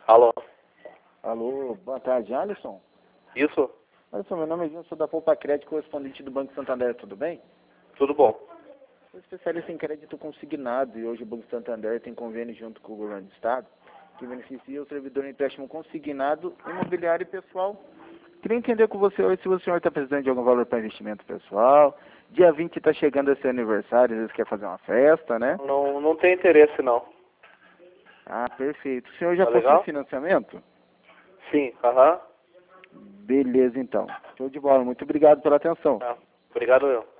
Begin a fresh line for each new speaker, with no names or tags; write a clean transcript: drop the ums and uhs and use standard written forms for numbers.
Alô?
Alô, boa tarde, Alisson.
Isso?
Alisson, meu nome é Gilson, sou da Poupa Crédito, correspondente do Banco Santander, tudo bem?
Tudo bom.
Sou especialista em crédito consignado e hoje o Banco Santander tem convênio junto com o governo do estado que beneficia o servidor em empréstimo consignado, imobiliário e pessoal. Queria entender com você hoje se o senhor está precisando de algum valor para investimento pessoal. Dia 20 está chegando esse aniversário, às vezes quer fazer uma festa, né?
Não tem interesse, não.
Ah, perfeito. O senhor já
Tá
possui
legal?
financiamento?
Sim, aham.
Beleza, então. Show de bola. Muito obrigado pela atenção.
Tá. Obrigado eu.